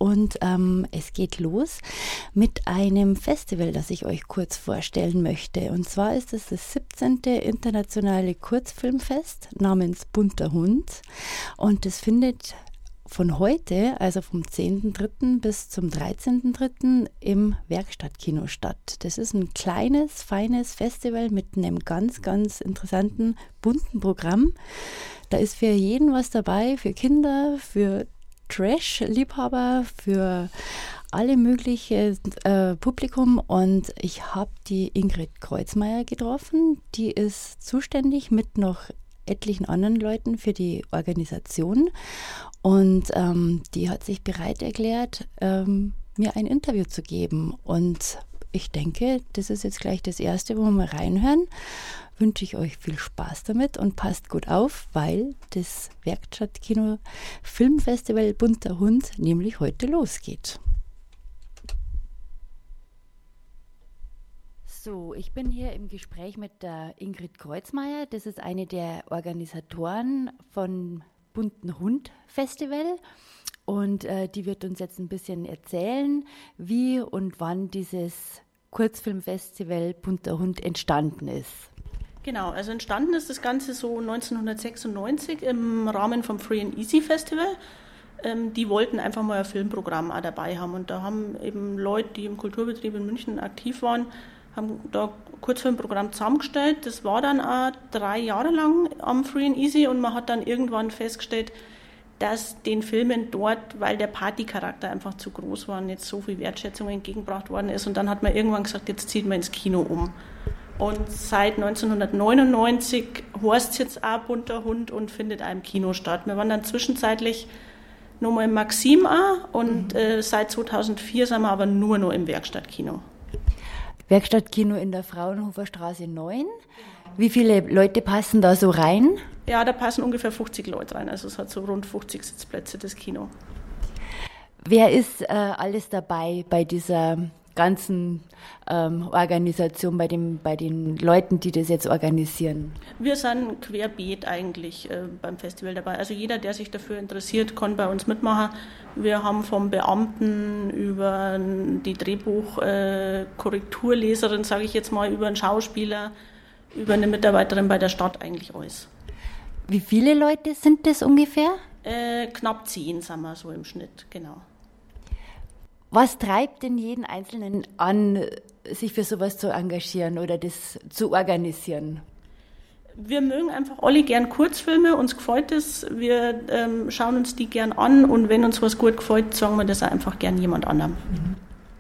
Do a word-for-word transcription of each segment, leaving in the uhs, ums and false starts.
und ähm, es geht los mit einem Festival, das ich euch kurz vorstellen möchte. Und zwar ist es das siebzehnte Internationale Kurzfilmfest namens Bunter Hund und das findet von heute, also vom zehnten dritten bis zum dreizehnten dritten im Werkstattkino statt. Das ist ein kleines, feines Festival mit einem ganz, ganz interessanten, bunten Programm. Da ist für jeden was dabei, für Kinder, für Trash-Liebhaber, für alle möglichen äh, Publikum. Und ich habe die Ingrid Kreuzmeier getroffen. Die ist zuständig mit noch etlichen anderen Leuten für die Organisation. Und ähm, die hat sich bereit erklärt, ähm, mir ein Interview zu geben. Und ich denke, das ist jetzt gleich das Erste, wo wir mal reinhören. Wünsche ich euch viel Spaß damit und passt gut auf, weil das Werkstattkino Filmfestival Bunter Hund nämlich heute losgeht. So, ich bin hier im Gespräch mit der Ingrid Kreuzmeier. Das ist eine der Organisatoren von Bunten Hund Festival und äh, die wird uns jetzt ein bisschen erzählen, wie und wann dieses Kurzfilmfestival Bunter Hund entstanden ist. Genau, also entstanden ist das Ganze so neunzehnhundertsechsundneunzig im Rahmen vom Free and Easy Festival. Ähm, die wollten einfach mal ein Filmprogramm auch dabei haben und da haben eben Leute, die im Kulturbetrieb in München aktiv waren, haben da ein Kurzfilmprogramm zusammengestellt. Das war dann auch drei Jahre lang am Free and Easy und man hat dann irgendwann festgestellt, dass den Filmen dort, weil der Partycharakter einfach zu groß war und jetzt so viel Wertschätzung entgegengebracht worden ist. Und dann hat man irgendwann gesagt, jetzt zieht man ins Kino um. Und seit neunzehnhundertneunundneunzig heißt es jetzt auch Bunter Hund und findet auch im Kino statt. Wir waren dann zwischenzeitlich nochmal im Maxim auch und mhm. äh, seit zweitausendvier sind wir aber nur noch im Werkstattkino. Werkstattkino in der Fraunhofer Straße neun. Wie viele Leute passen da so rein? Ja, da passen ungefähr fünfzig Leute rein. Also es hat so rund fünfzig Sitzplätze, das Kino. Wer ist äh, alles dabei bei dieser ganzen ähm, Organisation, bei, dem, bei den Leuten, die das jetzt organisieren? Wir sind querbeet eigentlich äh, beim Festival dabei. Also jeder, der sich dafür interessiert, kann bei uns mitmachen. Wir haben vom Beamten über die Drehbuchkorrekturleserin, äh, sage ich jetzt mal, über einen Schauspieler, über eine Mitarbeiterin bei der Stadt eigentlich alles. Wie viele Leute sind das ungefähr? Äh, knapp zehn sind wir so im Schnitt, genau. Was treibt denn jeden Einzelnen an, sich für sowas zu engagieren oder das zu organisieren? Wir mögen einfach alle gern Kurzfilme, uns gefällt es, wir ähm, schauen uns die gern an und wenn uns was gut gefällt, sagen wir das auch einfach gern jemand anderem. Mhm.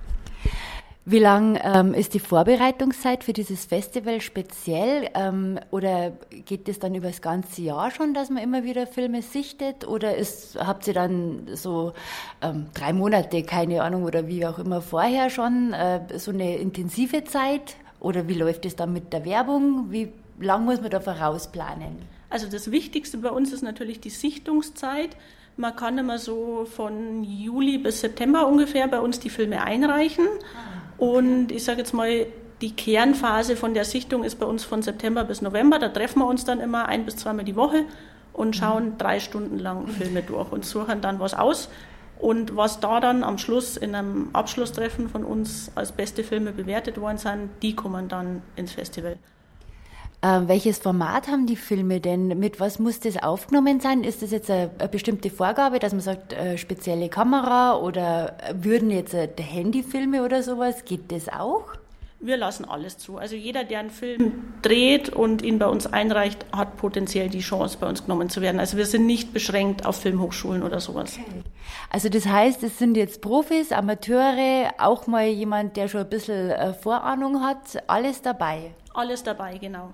Wie lang ähm, ist die Vorbereitungszeit für dieses Festival speziell? Ähm, oder geht es dann über das ganze Jahr schon, dass man immer wieder Filme sichtet? Oder ist, habt ihr dann so ähm, drei Monate, keine Ahnung, oder wie auch immer vorher schon, äh, so eine intensive Zeit? Oder wie läuft es dann mit der Werbung? Wie lang muss man da vorausplanen? Also das Wichtigste bei uns ist natürlich die Sichtungszeit. Man kann immer so von Juli bis September ungefähr bei uns die Filme einreichen. Und ich sage jetzt mal, die Kernphase von der Sichtung ist bei uns von September bis November. Da treffen wir uns dann immer ein- bis zweimal die Woche und schauen mhm. drei Stunden lang Filme durch und suchen dann was aus. Und was da dann am Schluss in einem Abschlusstreffen von uns als beste Filme bewertet worden sind, die kommen dann ins Festival. Ähm, welches Format haben die Filme denn? Mit was muss das aufgenommen sein? Ist das jetzt eine, eine bestimmte Vorgabe, dass man sagt, äh, spezielle Kamera oder würden jetzt äh, Handyfilme oder sowas? Geht das auch? Wir lassen alles zu. Also jeder, der einen Film dreht und ihn bei uns einreicht, hat potenziell die Chance, bei uns genommen zu werden. Also wir sind nicht beschränkt auf Filmhochschulen oder sowas. Okay. Also das heißt, es sind jetzt Profis, Amateure, auch mal jemand, der schon ein bisschen äh, Vorahnung hat, alles dabei? Alles dabei, genau.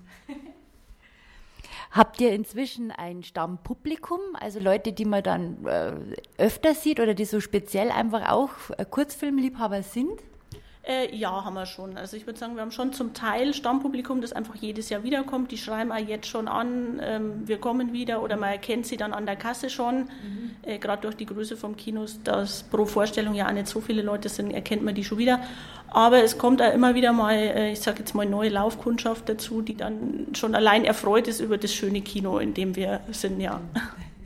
Habt ihr inzwischen ein Stammpublikum, also Leute, die man dann äh, öfter sieht oder die so speziell einfach auch äh, Kurzfilmliebhaber sind? Äh, ja, haben wir schon. Also ich würde sagen, wir haben schon zum Teil Stammpublikum, das einfach jedes Jahr wiederkommt. Die schreiben auch jetzt schon an, ähm, wir kommen wieder oder man erkennt sie dann an der Kasse schon. Mhm. Äh, Gerade durch die Größe vom Kinos, dass pro Vorstellung ja auch nicht so viele Leute sind, erkennt man die schon wieder. Aber es kommt auch immer wieder mal, äh, ich sage jetzt mal, neue Laufkundschaft dazu, die dann schon allein erfreut ist über das schöne Kino, in dem wir sind, ja.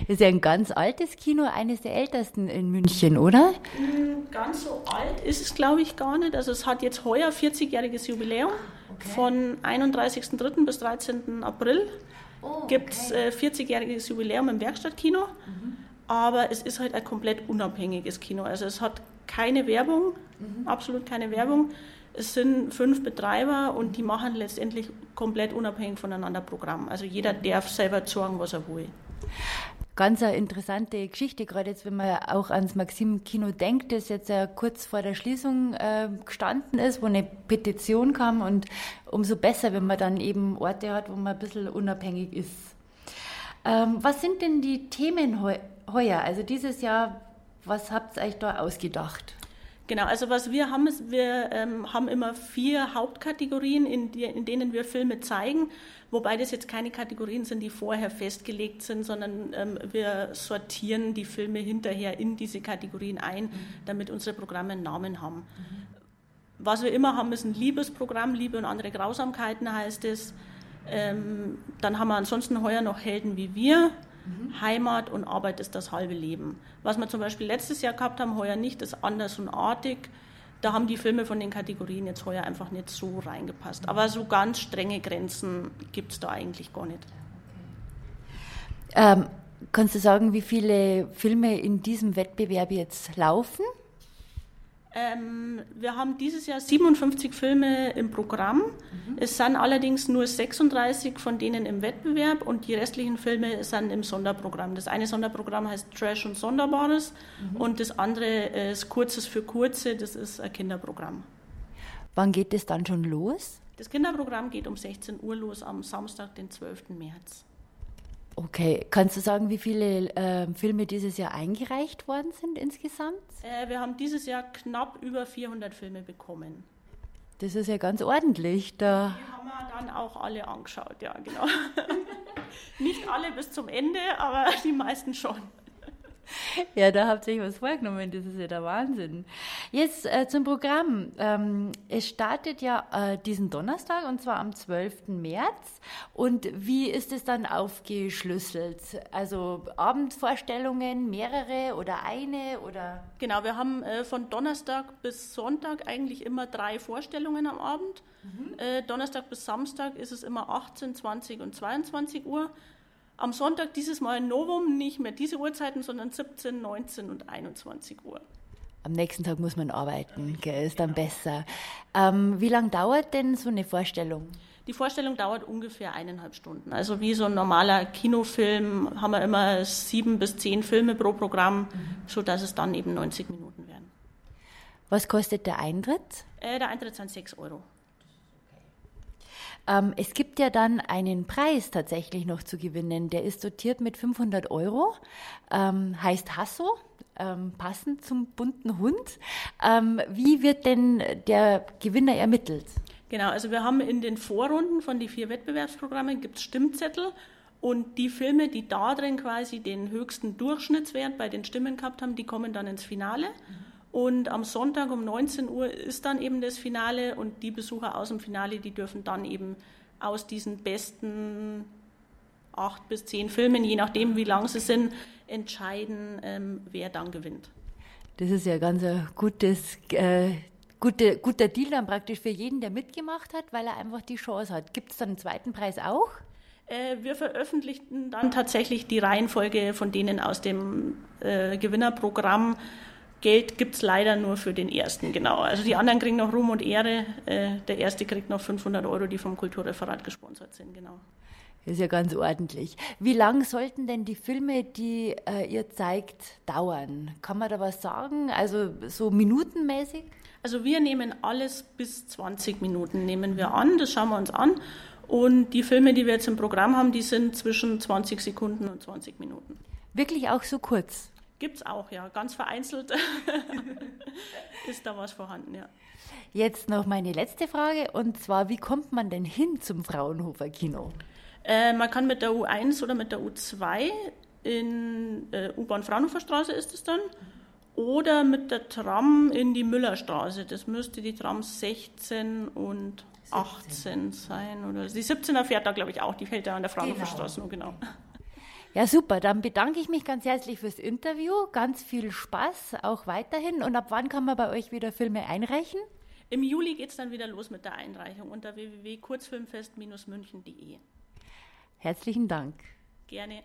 Ist ja ein ganz altes Kino, eines der ältesten in München, oder? Ganz so alt ist es, glaube ich, gar nicht. Also es hat jetzt heuer vierzigjähriges Jubiläum. Okay. Von einunddreißigsten dritten bis dreizehnten April oh, okay. gibt es äh, vierzigjähriges Jubiläum im Werkstattkino. Mhm. Aber es ist halt ein komplett unabhängiges Kino. Also es hat keine Werbung, mhm. absolut keine Werbung. Es sind fünf Betreiber und die machen letztendlich komplett unabhängig voneinander Programm. Also jeder darf selber sagen, was er will. Ganz eine interessante Geschichte, gerade jetzt, wenn man auch ans Maxim-Kino denkt, das jetzt ja kurz vor der Schließung äh, gestanden ist, wo eine Petition kam, und umso besser, wenn man dann eben Orte hat, wo man ein bisschen unabhängig ist. Ähm, was sind denn die Themen heu- heuer, also dieses Jahr, was habt ihr euch da ausgedacht? Genau, also was wir haben, ist, wir ähm, haben immer vier Hauptkategorien, in, die, in denen wir Filme zeigen, wobei das jetzt keine Kategorien sind, die vorher festgelegt sind, sondern ähm, wir sortieren die Filme hinterher in diese Kategorien ein, mhm. damit unsere Programme einen Namen haben. Mhm. Was wir immer haben, ist ein Liebesprogramm, Liebe und andere Grausamkeiten heißt es. Ähm, dann haben wir ansonsten heuer noch Helden wie wir. Mhm. Heimat und Arbeit ist das halbe Leben. Was wir zum Beispiel letztes Jahr gehabt haben, heuer nicht, ist anders und artig. Da haben die Filme von den Kategorien jetzt heuer einfach nicht so reingepasst. Aber so ganz strenge Grenzen gibt es da eigentlich gar nicht. Ähm, kannst du sagen, wie viele Filme in diesem Wettbewerb jetzt laufen? Ähm, wir haben dieses Jahr siebenundfünfzig Filme im Programm. Mhm. Es sind allerdings nur sechsunddreißig von denen im Wettbewerb und die restlichen Filme sind im Sonderprogramm. Das eine Sonderprogramm heißt Trash und Sonderbares mhm. und das andere ist Kurzes für Kurze, das ist ein Kinderprogramm. Wann geht es dann schon los? Das Kinderprogramm geht um sechzehn Uhr los am Samstag, den zwölften März. Okay, kannst du sagen, wie viele äh, Filme dieses Jahr eingereicht worden sind insgesamt? Äh, wir haben dieses Jahr knapp über vierhundert Filme bekommen. Das ist ja ganz ordentlich. Da die haben wir dann auch alle angeschaut, ja genau. Nicht alle bis zum Ende, aber die meisten schon. Ja, da habt ihr euch was vorgenommen, das ist ja der Wahnsinn. Jetzt äh, zum Programm. Ähm, es startet ja äh, diesen Donnerstag und zwar am zwölften März. Und wie ist es dann aufgeschlüsselt? Also Abendvorstellungen, mehrere oder eine? Oder? Genau, wir haben äh, von Donnerstag bis Sonntag eigentlich immer drei Vorstellungen am Abend. Mhm. Äh, Donnerstag bis Samstag ist es immer achtzehn, zwanzig und zweiundzwanzig Uhr. Am Sonntag dieses Mal ein Novum, nicht mehr diese Uhrzeiten, sondern siebzehn, neunzehn und einundzwanzig Uhr. Am nächsten Tag muss man arbeiten, gell, ist dann besser. Ähm, wie lange dauert denn so eine Vorstellung? Die Vorstellung dauert ungefähr eineinhalb Stunden. Also wie so ein normaler Kinofilm haben wir immer sieben bis zehn Filme pro Programm, mhm. sodass es dann eben neunzig Minuten werden. Was kostet der Eintritt? Äh, der Eintritt sind sechs Euro. Ähm, es gibt ja dann einen Preis tatsächlich noch zu gewinnen. Der ist dotiert mit fünfhundert Euro, ähm, heißt Hasso, ähm, passend zum bunten Hund. Ähm, wie wird denn der Gewinner ermittelt? Genau, also wir haben in den Vorrunden von den vier Wettbewerbsprogrammen gibt es Stimmzettel und die Filme, die da drin quasi den höchsten Durchschnittswert bei den Stimmen gehabt haben, die kommen dann ins Finale. Mhm. Und am Sonntag um neunzehn Uhr ist dann eben das Finale und die Besucher aus dem Finale, die dürfen dann eben aus diesen besten acht bis zehn Filmen, je nachdem wie lang sie sind, entscheiden, ähm, wer dann gewinnt. Das ist ja ganz ein gutes, äh, gute, guter Deal dann praktisch für jeden, der mitgemacht hat, weil er einfach die Chance hat. Gibt es dann einen zweiten Preis auch? Äh, wir veröffentlichten dann tatsächlich die Reihenfolge von denen aus dem äh, Gewinnerprogramm. Geld gibt es leider nur für den ersten, genau. Also die anderen kriegen noch Ruhm und Ehre. Äh, der erste kriegt noch fünfhundert Euro, die vom Kulturreferat gesponsert sind, genau. Das ist ja ganz ordentlich. Wie lang sollten denn die Filme, die äh, ihr zeigt, dauern? Kann man da was sagen? Also so minutenmäßig? Also wir nehmen alles bis zwanzig Minuten nehmen wir an, das schauen wir uns an. Und die Filme, die wir jetzt im Programm haben, die sind zwischen zwanzig Sekunden und zwanzig Minuten. Wirklich auch so kurz? Gibt es auch, ja. Ganz vereinzelt ist da was vorhanden, ja. Jetzt noch meine letzte Frage, und zwar, wie kommt man denn hin zum Fraunhofer Kino? Äh, man kann mit der U eins oder mit der U zwei in äh, U-Bahn Fraunhofer Straße ist es dann, oder mit der Tram in die Müllerstraße. Das müsste die Tram sechzehn und achtzehn sein. Oder die siebzehner fährt da, glaube ich, auch. Die fährt da an der Fraunhofer genau. Straße, nur genau. Ja, super. Dann bedanke ich mich ganz herzlich fürs Interview. Ganz viel Spaß auch weiterhin. Und ab wann kann man bei euch wieder Filme einreichen? Im Juli geht es dann wieder los mit der Einreichung unter w w w punkt kurzfilmfest Bindestrich münchen punkt de. Herzlichen Dank. Gerne.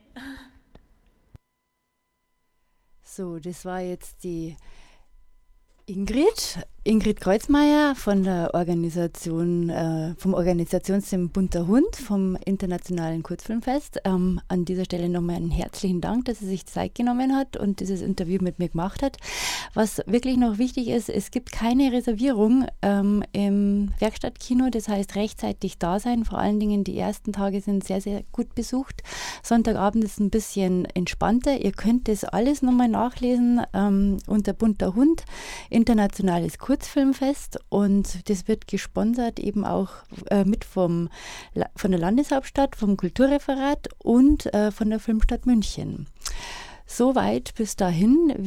So, das war jetzt die Ingrid, Ingrid Kreuzmeier von der Organisation, äh, vom Organisationsteam Bunter Hund vom Internationalen Kurzfilmfest. Ähm, an dieser Stelle nochmal einen herzlichen Dank, dass sie sich Zeit genommen hat und dieses Interview mit mir gemacht hat. Was wirklich noch wichtig ist, es gibt keine Reservierung ähm, im Werkstattkino, das heißt rechtzeitig da sein. Vor allen Dingen die ersten Tage sind sehr, sehr gut besucht. Sonntagabend ist ein bisschen entspannter. Ihr könnt das alles nochmal nachlesen ähm, unter Bunter Hund. Internationales Kurzfilmfest, und das wird gesponsert eben auch äh, mit vom, von der Landeshauptstadt, vom Kulturreferat und äh, von der Filmstadt München. Soweit bis dahin.